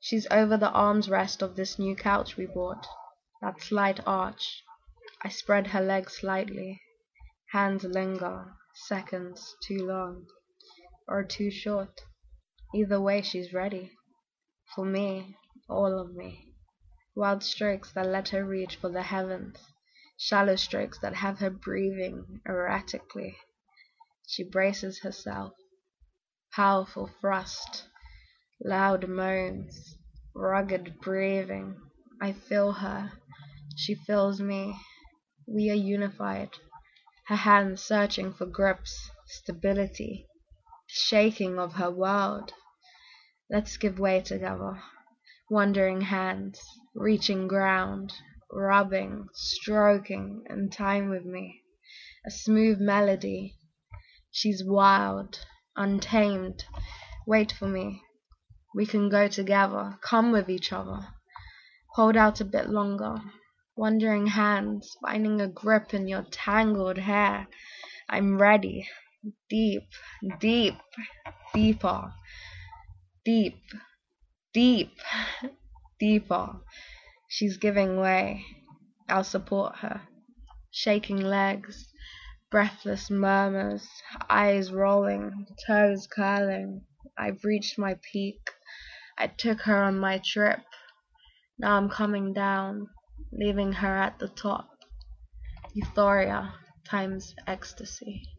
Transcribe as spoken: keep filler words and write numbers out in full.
She's over the armrest of this new couch we bought. That slight arch. I spread her legs slightly. Hands linger, seconds too long, or too short. Either way she's ready. For me, all of me. Wild strokes that let her reach for the heavens. Shallow strokes that have her breathing erratically. She braces herself. Powerful thrust. Loud moans. Rugged breathing. I feel her. She feels me. We are unified. Her hands searching for grips, stability, shaking of her world. Let's give way together. Wandering hands, reaching ground, rubbing, stroking in time with me. A smooth melody. She's wild, untamed. Wait for me. We can go together. Come with each other. Hold out a bit longer. Wandering hands, finding a grip in your tangled hair. I'm ready. Deep, deep, deeper. Deep, deep, deeper. She's giving way. I'll support her. Shaking legs, breathless murmurs, eyes rolling, toes curling. I've reached my peak. I took her on my trip. Now I'm coming down, leaving her at the top. Euphoria times ecstasy.